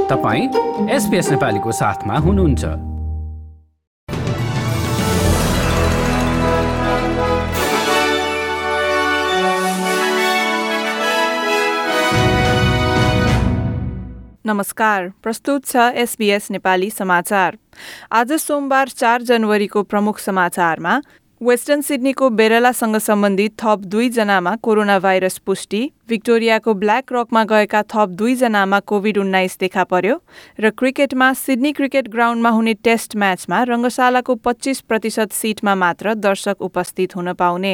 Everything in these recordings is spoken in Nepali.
तपाईं SBS नेपालीको साथमा हुनुहुन्छ। नमस्कार, प्रस्तुत छ SBS नेपाली समाचार। आज सोमबार 4 जनवरीको प्रमुख समाचारमा वेस्टर्न सिडनीको बेरेलासँग सम्बन्धित थप 2 जनामा कोरोना भाइरस पुष्टि, भिक्टोरियाको ब्ल्याक रकमा गएका थप 2 जनामा कोभिड-19 देखा पर्यो र क्रिकेटमा सिडनी क्रिकेट ग्राउन्डमा हुने टेस्ट म्याचमा रङ्गशालाको 25% सिटमा मात्र दर्शक उपस्थित हुन पाउने।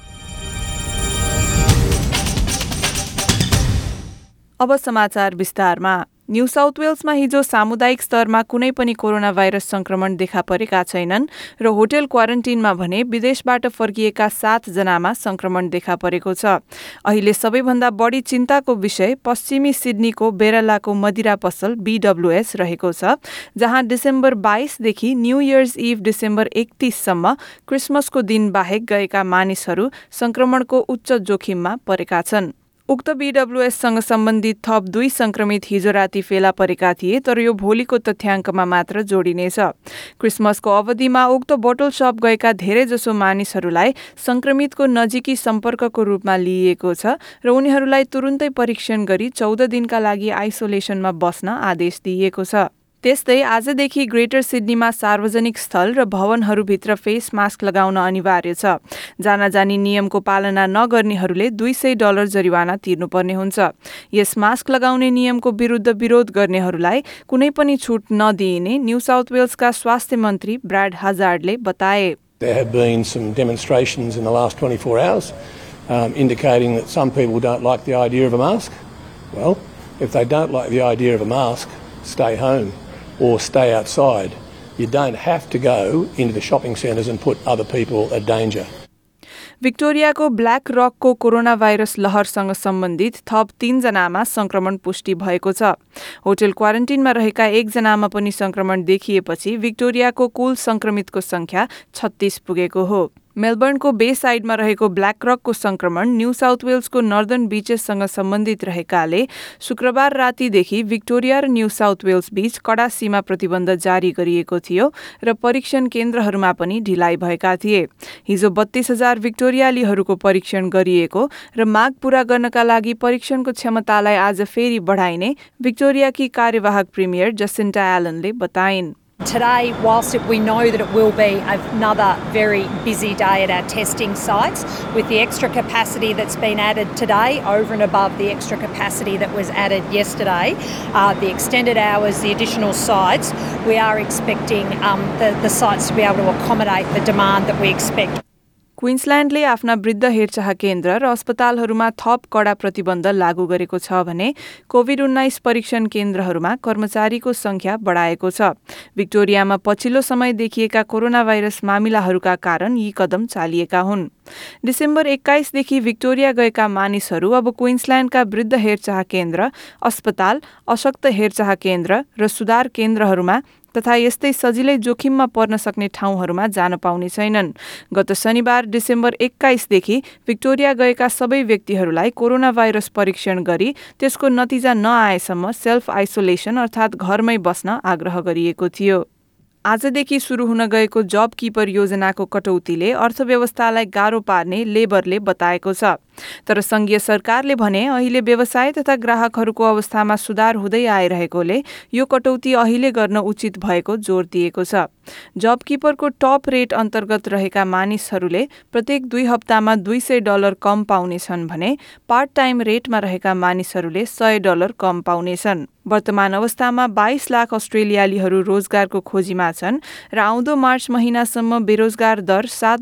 अब समाचार विस्तारमा। न्यू साउथ वेल्समा हिजो सामुदायिक स्तरमा कुनै पनि कोरोना भाइरस संक्रमण देखा परेका छैनन् र होटल क्वारेन्टिनमा भने विदेशबाट फर्किएका 7 जनामा संक्रमण देखा परेको छ। अहिले सबैभन्दा बढी चिन्ताको विषय पश्चिमी सिडनीको बेरेलाको मदिरा पसल BWS रहेको छ, जहाँ डिसेम्बर 22 देखि न्यू इयर्स इभ डिसेम्बर 31 सम्म क्रिसमसको दिन बाहेक गएका मानिसहरू संक्रमणको उच्च जोखिममा परेका छन्। उक्त BWSसँग सम्बन्धित थप 2 संक्रमित हिजो राति फेला परेका थिए, तर यो भोलिको तथ्याङ्कमा मात्र जोडिनेछ। क्रिसमसको अवधिमा उक्त बोटल शप गएका धेरैजसो मानिसहरूलाई संक्रमितको नजिकी सम्पर्कको रूपमा लिइएको छ र उनीहरूलाई तुरुन्तै परीक्षण गरी 14 दिनका लागि आइसोलेसनमा बस्न आदेश दिइएको छ। त्यस्तै आजदेखि ग्रेटर सिडनीमा सार्वजनिक स्थल र भवनहरूभित्र फेस मास्क लगाउन अनिवार्य छ। जानाजानी नियमको पालना नगर्नेहरूले $200 जरिवाना तिर्नुपर्ने हुन्छ। यस मास्क लगाउने नियमको विरुद्ध विरोध गर्नेहरूलाई कुनै पनि छुट नदिइने न्यू साउथ वेल्सका स्वास्थ्य मन्त्री ब्राड हजार्डले बताए। There have been some demonstrations in the last 24 hours indicating that some people don't like the idea of a mask. Well, if they don't like the idea of a mask, stay home or stay outside. You don't have to go into the shopping centres and put other people at danger. भिक्टोरियाको ब्ल्याक रकको कोरोना भाइरस लहरसँग सम्बन्धित थप 3 जनामा संक्रमण पुष्टि भएको छ। होटल क्वारेन्टिनमा रहेका 1 जनामा पनि संक्रमण देखिएपछि भिक्टोरियाको कुल संक्रमितको संख्या 36 पुगेको हो। मेलबर्नको बे साइडमा रहेको ब्ल्याक रकको संक्रमण न्यू साउथ वेल्सको नर्दर्न बीचेससँग सम्बन्धित रहेकाले शुक्रबार रातिदेखि भिक्टोरिया र न्यू साउथ वेल्स बीच कडा सीमा प्रतिबन्ध जारी गरिएको थियो र परीक्षण केन्द्रहरूमा पनि ढिलाइ भएका थिए। हिजो 32,000 भिक्टोरियालीहरूको परीक्षण गरिएको र माग पूरा गर्नका लागि परीक्षणको क्षमतालाई आज फेरि बढाइने भिक्टोरियाकी कार्यवाहक प्रिमियर जसिन्टा एलनले बताइन्। Today, whilst we know that it will be another very busy day at our testing sites, with the extra capacity that's been added today over and above the extra capacity that was added yesterday, the extended hours, the additional sites, we are expecting the sites to be able to accommodate the demand that we expect. क्वीन्सल्यान्डले आफ्ना वृद्ध हेरचाह केन्द्र र अस्पतालहरूमा थप कडा प्रतिबन्ध लागू गरेको छ भने कोभिड-19 परीक्षण केन्द्रहरूमा कर्मचारीको संख्या बढाएको छ। भिक्टोरियामा पछिल्लो समय देखिएका कोरोना भाइरस मामिलाहरूका कारण यी कदम चालिएका हुन्। डिसेम्बर 21 देखि भिक्टोरिया गएका मानिसहरू अब क्वीन्सल्यान्डका वृद्ध हेरचाह केन्द्र, अस्पताल, अशक्त हेरचाह केन्द्र र सुधार केन्द्रहरूमा तथा यस्तै सजिलै जोखिममा पर्न सक्ने ठाउँहरूमा जान पाउने छैनन्। गत शनिबार डिसेम्बर 21 देखि भिक्टोरिया गएका सबै व्यक्तिहरूलाई कोरोना भाइरस परीक्षण गरी त्यसको नतिजा नआएसम्म सेल्फ आइसोलेसन अर्थात् घरमै बस्न आग्रह गरिएको थियो। आजदेखि सुरु हुन गएको जब किपर योजनाको कटौतीले अर्थव्यवस्थालाई गाह्रो पार्ने लेबरले बताएको छ। तर संघीय सरकारले भने अहिले व्यवसाय तथा ग्राहकहरूको अवस्थामा सुधार हुँदै आइरहेकोले यो कटौती अहिले गर्न उचित भएको जोड दिएको छ। जब किपरको टप रेट अन्तर्गत रहेका मानिसहरूले प्रत्येक 2 हप्तामा $200 कम पाउनेछन् भने पार्ट टाइम रेटमा रहेका मानिसहरूले $100 कम पाउनेछन्। वर्तमान अवस्थामा 22 लाख अस्ट्रेलियालीहरू रोजगारको खोजीमा छन् र आउँदो मार्च महिनासम्म बेरोजगार दर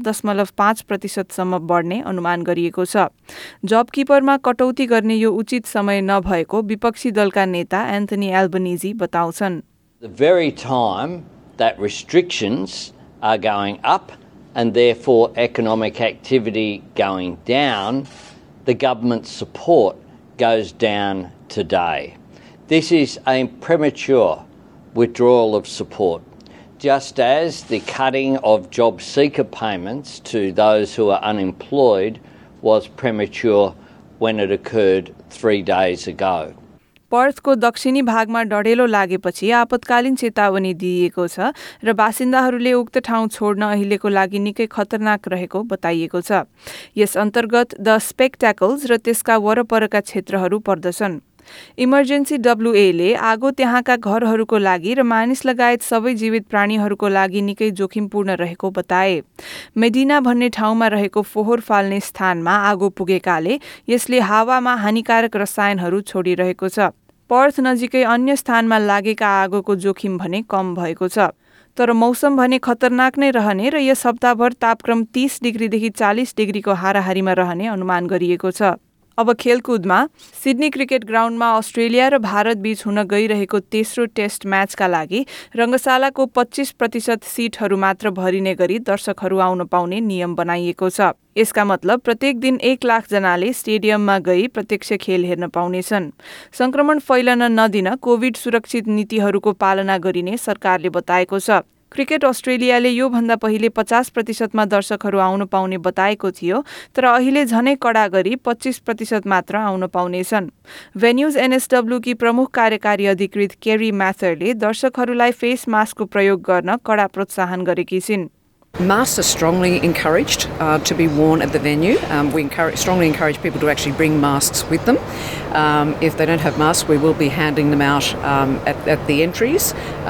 7.5% सम्म बढ्ने अनुमान गरिएको छ। जब किपरमा कटौती गर्ने यो उचित समय नभएको विपक्षी दलका नेता एन्थनी एल्बनिजी बताउँछन्। The very time that restrictions are going up and therefore economic activity going down, the government's support goes down today. This is a premature withdrawal of support, just as the cutting of job seeker payments to those who are unemployed was premature when it occurred 3 days ago. पर्थको दक्षिणी भागमा डढेलो लागेपछि आपतकालीन चेतावनी दिइएको छ र बासिन्दाहरूले उक्त ठाउँ छोड्न अहिलेको लागि निकै खतरनाक रहेको बताइएको छ। यस अन्तर्गत द स्पेक्ट्याकल्स र त्यसका वरपरका क्षेत्रहरू पर्दछन्। इमर्जेन्सी WA ले आगो त्यहाँका घरहरूको लागि र मानिस लगायत सबै जीवित प्राणीहरूको लागि निकै जोखिमपूर्ण रहेको बताए। मेडिना भन्ने ठाउँमा रहेको फोहोर फाल्ने स्थानमा आगो पुगेकाले यसले हावामा हानिकारक रसायनहरू छोडिरहेको छ। पर्थ नजिकै अन्य स्थानमा लागेका आगोको जोखिम भने कम भएको छ। तर मौसम भने खतरनाक नै रहने र यस हप्ताभर तापक्रम 30 डिग्रीदेखि 40 डिग्रीको हाराहारीमा रहने अनुमान गरिएको छ। अब खेलकुदमा सिडनी क्रिकेट ग्राउन्डमा अस्ट्रेलिया र भारत बीच हुन गइरहेको तेस्रो टेस्ट म्याचका लागि रङ्गशालाको 25% सिटहरू मात्र भरिने गरी दर्शकहरू आउन पाउने नियम बनाइएको छ। यसका मतलब प्रत्येक दिन 1 लाख जनाले स्टेडियममा गई प्रत्यक्ष खेल हेर्न पाउनेछन्। संक्रमण फैलन नदिन कोभिड सुरक्षित नीतिहरूको पालना गरिने सरकारले बताएको छ। क्रिकेट अस्ट्रेलियाले योभन्दा पहिले 50% दर्शकहरू आउन पाउने बताएको थियो, तर अहिले झनै कडा गरी 25% मात्र आउन पाउनेछन्। भेन्यूज NSW की प्रमुख कार्यकारी अधिकृत केरी म्याथरले दर्शकहरूलाई फेस मास्कको प्रयोग गर्न कडा प्रोत्साहन गरेकी छिन्। Masks are strongly encouraged to be worn at the venue. We strongly encourage people to actually bring masks with them. If they don't have masks, we will be handing them out at the entries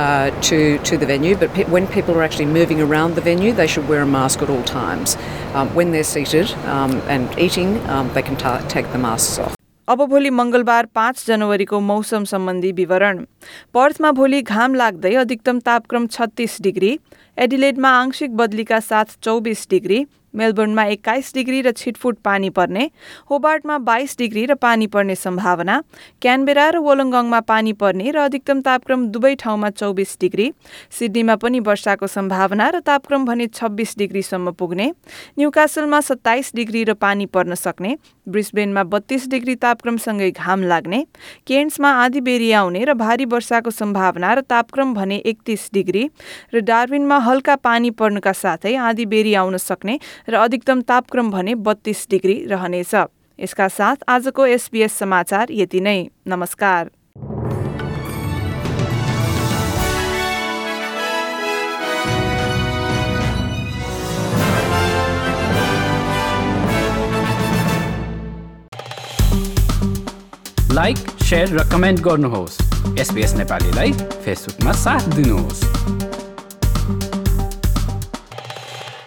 to the venue. But when people are actually moving around the venue, they should wear a mask at all times. When they're seated and eating, they can take the masks off. अब भोलि मंगलबार 5 जनवरीको मौसम सम्बन्धी विवरण। पर्थमा भोलि घाम लाग्दै अधिकतम तापक्रम 36 डिग्री, एडिलेडमा आंशिक बदलीका साथ 24 डिग्री, मेलबर्नमा 21 डिग्री र छिटफुट पानी पर्ने, होबार्टमा 22 डिग्री र पानी पर्ने सम्भावना, क्यानबेरा र वोलङ्गङमा पानी पर्ने र अधिकतम तापक्रम दुवै ठाउँमा 24 डिग्री, सिडनीमा पनि वर्षाको सम्भावना र तापक्रम भने 26 डिग्रीसम्म पुग्ने, न्युकासलमा 27 डिग्री र पानी पर्न सक्ने, ब्रिस्बेनमा 32 डिग्री तापक्रमसँगै घाम लाग्ने, केन्ट्समा आधी बेरी आउने र भारी वर्षाको सम्भावना र तापक्रम भने 31 डिग्री र डार्विनमा हल्का पानी पर्नुका साथै आधी बेरी आउन सक्ने र अधिकतम तापक्रम भने 32 डिग्री रहनेछ। यसका साथ आजको SBS समाचार यति नै। नमस्कार। लाइक, शेयर र कमेन्ट गर्नुहोस्। SBS नेपालीलाई फेसबुकमा साथ दिनुहोस्।